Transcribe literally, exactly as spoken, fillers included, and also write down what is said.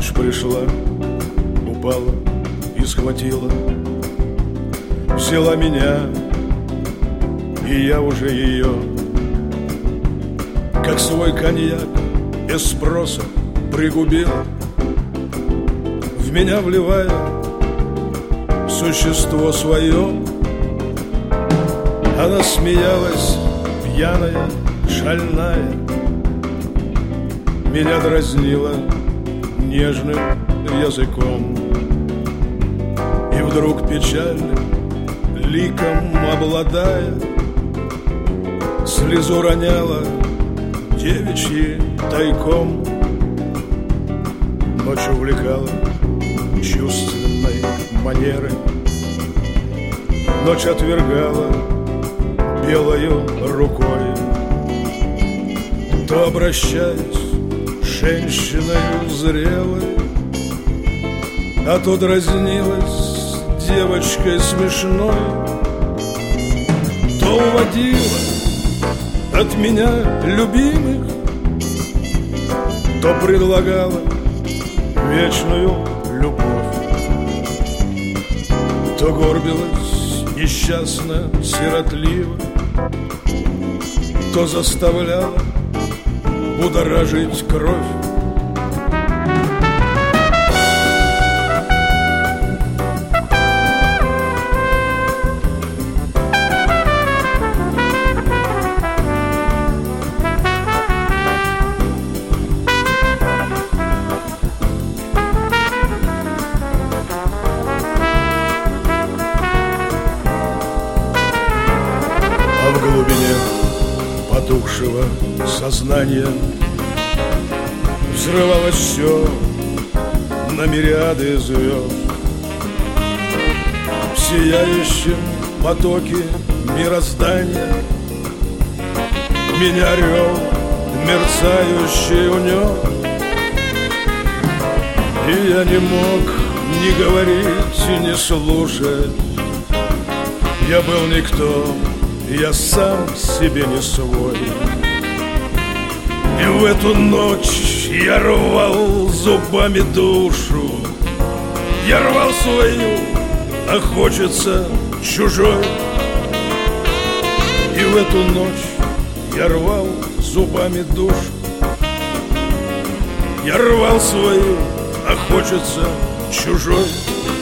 Ночь пришла, упала и схватила, взяла меня, и я уже ее, как свой коньяк, без спроса пригубил, в меня вливая существо свое. Она смеялась, пьяная, шальная, меня дразнила нежным языком. И вдруг печальным ликом обладая, слезу роняла девичьи тайком. Ночь увлекала чувственной манерой, ночь отвергала белою рукой. То обращаясь женщиною зрелой, а то дразнилась девочкой смешной, то уводила от меня любимых, то предлагала вечную любовь, то горбилась несчастно, сиротливо, то заставляла будоражить кровь. А в глубине потухшего сознания взрывалось все на мириады звезд. В сияющем потоке мироздания меня рев мерцающий унес. И я не мог ни говорить, ни слушать. Я был никто, я сам себе не свой. И в эту ночь я рвал зубами душу, я рвал свою, а хочется чужой. И в эту ночь я рвал зубами душу, я рвал свою, а хочется чужой.